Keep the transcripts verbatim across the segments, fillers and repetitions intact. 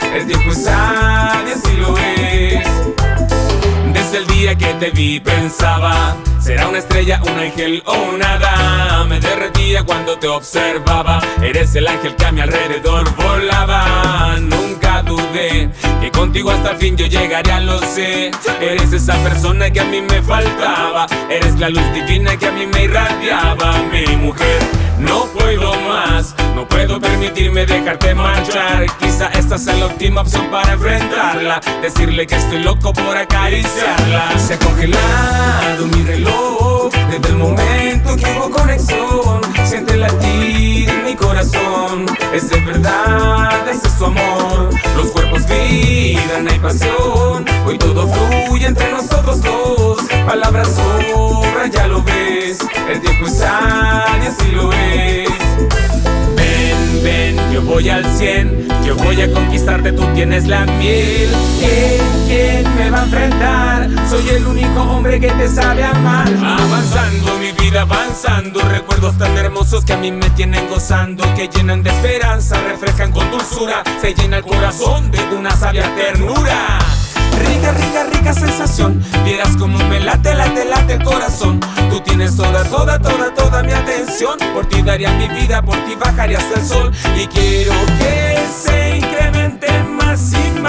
el tiempo es sabio, así lo es. Desde el día que te vi pensaba, será una estrella, un ángel o nada. Me derretía cuando te observaba, eres el ángel que a mi alrededor volaba. Nunca dudé que contigo hasta el fin yo llegaría, lo sé. Eres esa persona que a mí me faltaba, eres la luz divina que a mí me irradiaba. Mi mujer, no puedo más, no puedo permitirme dejarte marchar. Quizá esta sea la última opción para enfrentarla, decirle que estoy loco por acariciarla. Se ha congelado mi reloj desde el momento que hubo conexión. Siente el latir en mi corazón, es de verdad, ese es su amor. Los cuerpos vibran, hay pasión, hoy todo fluye entre nosotros dos. Palabras sobran, ya lo ves, el tiempo es sabio, así lo es. Ven, ven, yo voy al cien, yo voy a conquistarte, tú tienes la miel. ¿Quién, quién me va a enfrentar? Soy el único hombre que te sabe amar. Avanzando, mi vida avanzando, recuerdos tan hermosos que a mí me tienen gozando, que llenan de esperanza, refrescan con dulzura, se llena el corazón de una sabia ternura. Rica, rica, rica sensación, vieras como me late, late, late el corazón. Tú tienes toda, toda, toda, toda mi atención. Por ti daría mi vida, por ti bajaría hasta el sol. Y quiero que se incremente más y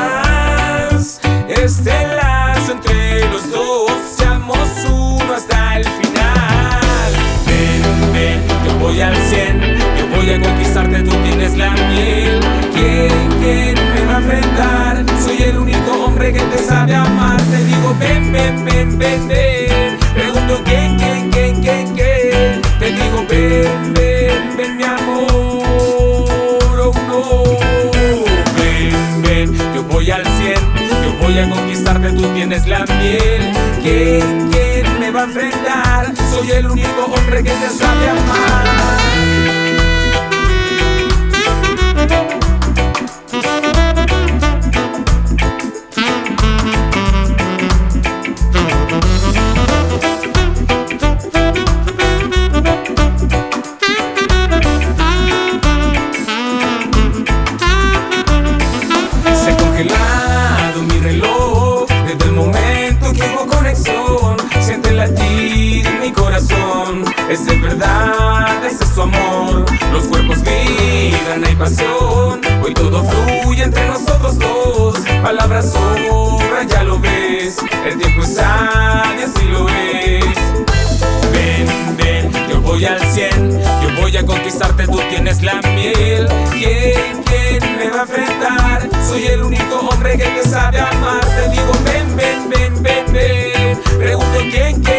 más este lazo entre los dos, seamos uno hasta el final. Ven, ven, yo voy al cien, yo voy a conquistarte, tú tienes la miel. ¿Quién, quién me va a enfrentar? Soy el único hombre que te sabe amar. Te digo ven, ven, ven, ven, ven. Pregunto quién, quién, quién, quién, quién. Te digo ven, ven, ven, mi amor. Oh no. Ven, ven, yo voy al cien, yo voy a conquistarte, tú tienes la miel. ¿Quién, quién me va a enfrentar? Soy el único hombre que te sabe amar. Congelado mi reloj desde el momento que hubo conexión. Siente el latir en mi corazón, es de verdad, ese es su amor. Los cuerpos vibran, hay pasión, hoy todo fluye entre nosotros dos. Palabras sobran, ya lo ves, el tiempo es sabio, así lo es. Ven, ven, yo voy al cien, yo voy a conquistarte, tú tienes la miel. ¿Quién, quién me va a enfrentar? Soy el único hombre que te sabe amar. Te digo ven, ven, ven, ven, ven. Pregunto quién, quién